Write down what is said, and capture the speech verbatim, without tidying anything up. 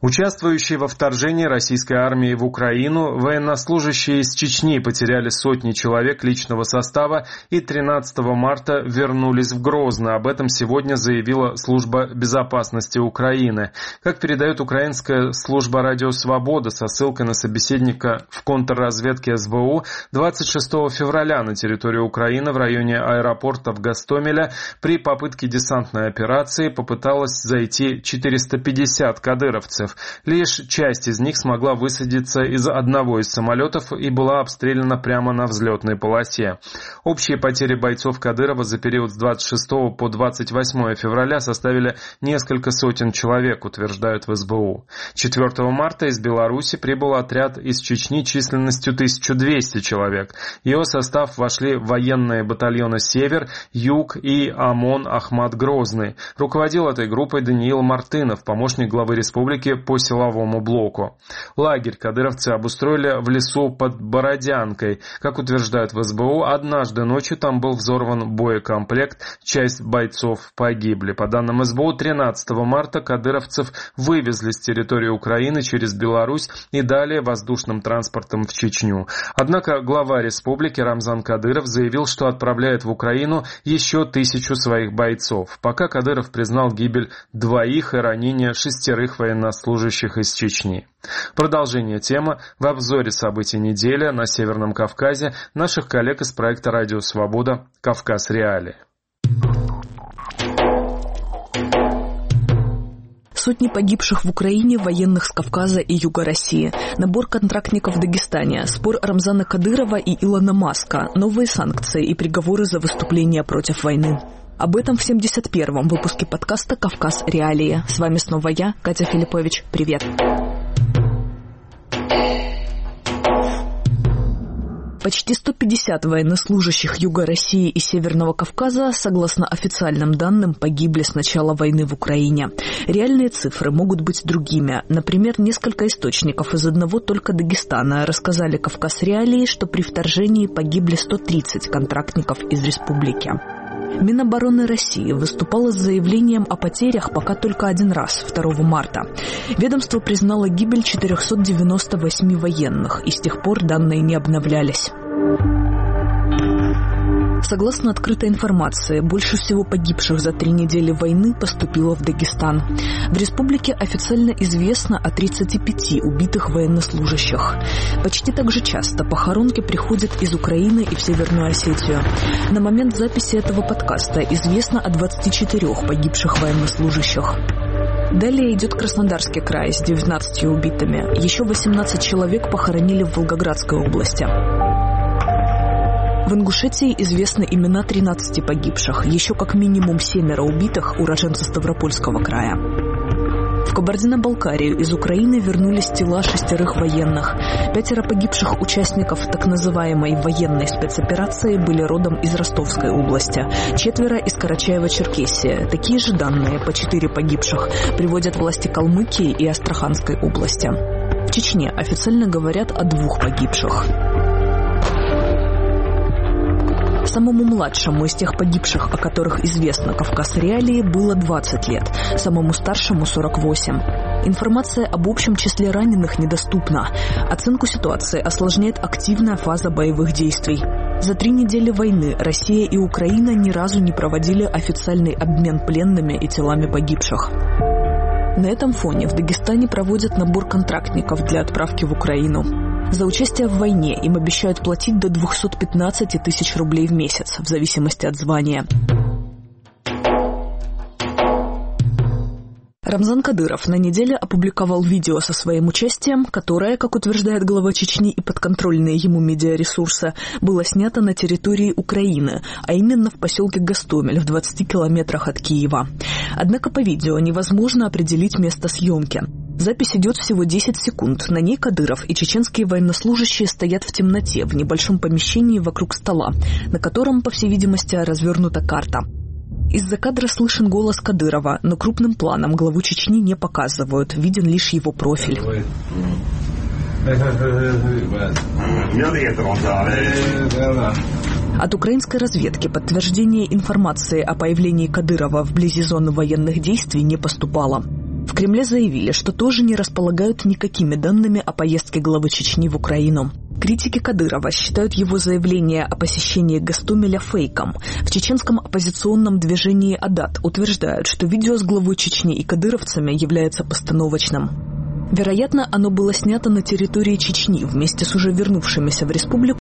Участвующие во вторжении российской армии в Украину, военнослужащие из Чечни потеряли сотни человек личного состава и тринадцатого марта вернулись в Грозно. Об этом сегодня заявила Служба безопасности Украины. Как передает украинская служба «Радио Свобода» со ссылкой на собеседника в контрразведке эс вэ у, двадцать шестого февраля на территории Украины в районе аэропорта в Гостомеля при попытке десантной операции попыталось зайти четыреста пятьдесят кадыровцев. Лишь часть из них смогла высадиться из одного из самолетов и была обстреляна прямо на взлетной полосе. Общие потери бойцов Кадырова за период с двадцать шестого по двадцать восьмое февраля составили несколько сотен человек, утверждают в эс бэ у. четвёртого марта из Беларуси прибыл отряд из Чечни численностью тысяча двести человек. В его состав вошли военные батальоны «Север», «Юг» и ОМОН «Ахмат Грозный». Руководил этой группой Даниил Мартынов, помощник главы республики по силовому блоку. Лагерь кадыровцы обустроили в лесу под Бородянкой. Как утверждают в эс бэ у, однажды ночью там был взорван боекомплект, часть бойцов погибли. По данным эс бэ у, тринадцатого марта кадыровцев вывезли с территории Украины через Беларусь и далее воздушным транспортом в Чечню. Однако глава республики Рамзан Кадыров заявил, что отправляет в Украину еще тысячу своих бойцов. Пока Кадыров признал гибель двоих и ранение шестерых военнослужащих служащих из Чечни. Продолжение темы в обзоре событий недели на Северном Кавказе наших коллег из проекта «Радио Свобода. Кавказ. Реалии». Сотни погибших в Украине, военных с Кавказа и юга России. Набор контрактников в Дагестане. Спор Рамзана Кадырова и Илона Маска. Новые санкции и приговоры за выступление против войны. Об этом в семьдесят первом выпуске подкаста «Кавказ. Реалии». С вами снова я, Катя Филиппович. Привет. Почти сто пятьдесят военнослужащих Юга России и Северного Кавказа, согласно официальным данным, погибли с начала войны в Украине. Реальные цифры могут быть другими. Например, несколько источников из одного только Дагестана рассказали «Кавказ. Реалии», что при вторжении погибли сто тридцать контрактников из республики. Минобороны России выступало с заявлением о потерях пока только один раз, второго марта. Ведомство признало гибель четырехсот девяноста восьми военных, и с тех пор данные не обновлялись. Согласно открытой информации, больше всего погибших за три недели войны поступило в Дагестан. В республике официально известно о тридцати пяти убитых военнослужащих. Почти так же часто похоронки приходят из Украины и в Северную Осетию. На момент записи этого подкаста известно о двадцати четырёх погибших военнослужащих. Далее идет Краснодарский край с девятнадцатью убитыми. Еще восемнадцать человек похоронили в Волгоградской области. В Ингушетии известны имена тринадцати погибших, еще как минимум семеро убитых уроженцы Ставропольского края. В Кабардино-Балкарию из Украины вернулись тела шестерых военных. Пятеро погибших участников так называемой военной спецоперации были родом из Ростовской области, четверо из Карачаево-Черкесии. Такие же данные, по четыре погибших, приводят власти Калмыкии и Астраханской области. В Чечне официально говорят о двух погибших. Самому младшему из тех погибших, о которых известно «Кавказ. Реалии», было двадцать лет, самому старшему – сорок восемь. Информация об общем числе раненых недоступна. Оценку ситуации осложняет активная фаза боевых действий. За три недели войны Россия и Украина ни разу не проводили официальный обмен пленными и телами погибших. На этом фоне в Дагестане проводят набор контрактников для отправки в Украину. За участие в войне им обещают платить до двухсот пятнадцати тысяч рублей в месяц, в зависимости от звания. Рамзан Кадыров на неделе опубликовал видео со своим участием, которое, как утверждает глава Чечни и подконтрольные ему медиаресурсы, было снято на территории Украины, а именно в поселке Гостомель в двадцати километрах от Киева. Однако по видео невозможно определить место съемки. Запись идет всего десять секунд. На ней Кадыров и чеченские военнослужащие стоят в темноте в небольшом помещении вокруг стола, на котором, по всей видимости, развернута карта. Из-за кадра слышен голос Кадырова, но крупным планом главу Чечни не показывают, виден лишь его профиль. От украинской разведки подтверждение информации о появлении Кадырова вблизи зоны военных действий не поступало. В Кремле заявили, что тоже не располагают никакими данными о поездке главы Чечни в Украину. Критики Кадырова считают его заявление о посещении Гостомеля фейком. В чеченском оппозиционном движении «Адат» утверждают, что видео с главой Чечни и кадыровцами является постановочным. Вероятно, оно было снято на территории Чечни вместе с уже вернувшимися в республику